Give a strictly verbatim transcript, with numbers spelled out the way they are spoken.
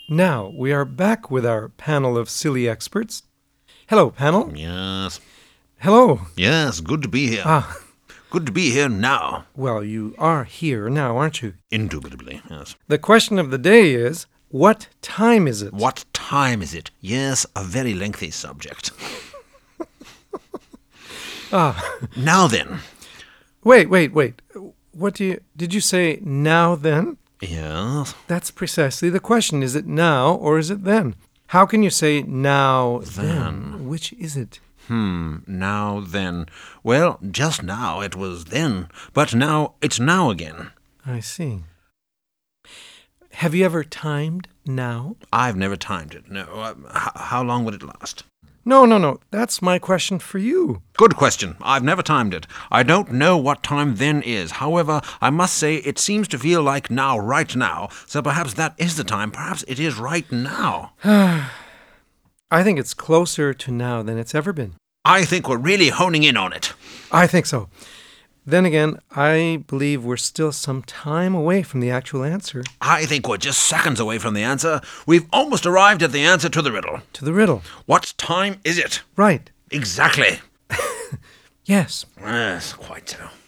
Now, we are back with our panel of silly experts. Hello, panel. Yes. Hello. Yes, good to be here. Ah, Good to be here now. well, you are here now, aren't you? Indubitably, yes. The question of the day is, what time is it? What time is it? Yes, a very lengthy subject. Ah, Now then. wait, wait, wait. What do you, did you say now then? Yes. That's precisely the question. Is it now or is it then? How can you say now then? Which is it? Hmm, now then. Well, just now it was then, but now it's now again. I see. Have you ever timed now? I've never timed it, no. Uh, h- how long would it last? No, no, no. That's my question for you. Good question. I've never timed it. I don't know what time then is. However, I must say it seems to feel like now, right now. So perhaps that is the time. Perhaps it is right now. I think it's closer to now than it's ever been. I think we're really honing in on it. I think so. Then again, I believe we're still some time away from the actual answer I think we're just seconds away from the answer. We've almost arrived at the answer to the riddle. to the riddle. What time is it? Right. Exactly. Yes. Yes, quite so.